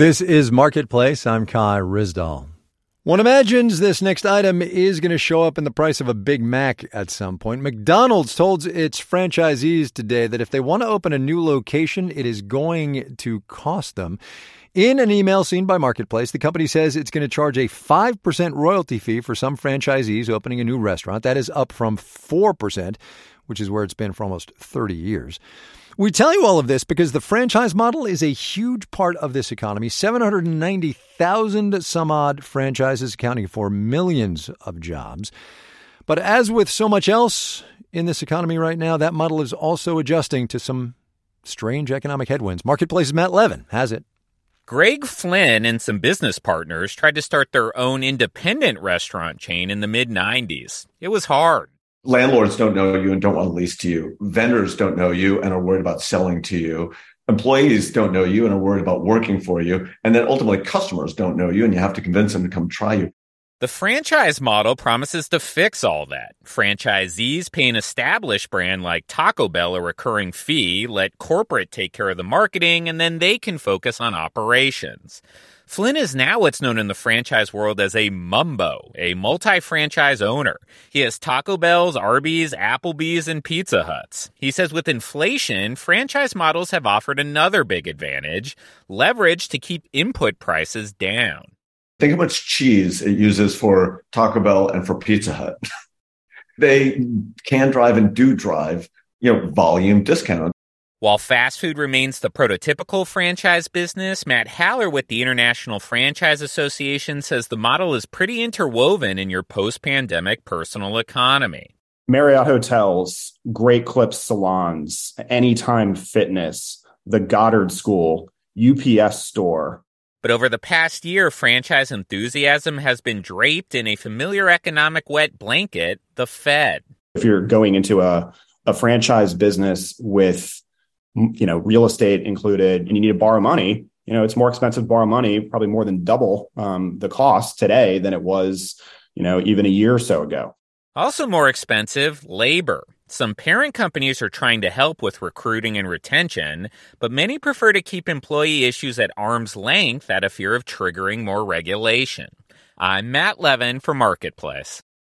This is Marketplace. I'm Kai Ryssdal. One imagines this next item is going to show up in the price of a Big Mac at some point. McDonald's told its franchisees today that if they want to open a new location, it is going to cost them. In an email seen by Marketplace, the company says it's going to charge a 5% royalty fee for some franchisees opening a new restaurant. That is up from 4%, which is where it's been for almost 30 years. We tell you all of this because the franchise model is a huge part of this economy. 790,000 some odd franchises accounting for millions of jobs. But as with so much else in this economy right now, that model is also adjusting to some strange economic headwinds. Marketplace's Matt Levin has it. Greg Flynn and some business partners tried to start their own independent restaurant chain in the mid-90s. It was hard. Landlords don't know you and don't want to lease to you. Vendors don't know you and are worried about selling to you. Employees don't know you and are worried about working for you. And then ultimately customers don't know you and you have to convince them to come try you. The franchise model promises to fix all that. Franchisees pay an established brand like Taco Bell a recurring fee, let corporate take care of the marketing, and then they can focus on operations. Flynn is now what's known in the franchise world as a mumbo, a multi-franchise owner. He has Taco Bell's, Arby's, Applebee's, and Pizza Hut's. He says with inflation, franchise models have offered another big advantage, leverage to keep input prices down. Think how much cheese it uses for Taco Bell and for Pizza Hut. They can drive and do drive, volume discount. While fast food remains the prototypical franchise business, Matt Haller with the International Franchise Association says the model is pretty interwoven in your post-pandemic personal economy. Marriott hotels, Great Clips salons, Anytime Fitness, the Goddard School, UPS store. But over the past year, franchise enthusiasm has been draped in a familiar economic wet blanket, the Fed. If you're going into a franchise business with real estate included, and you need to borrow money, it's more expensive to borrow money, probably more than double the cost today than it was, even a year or so ago. Also more expensive, labor. Some parent companies are trying to help with recruiting and retention, but many prefer to keep employee issues at arm's length out of fear of triggering more regulation. I'm Matt Levin for Marketplace.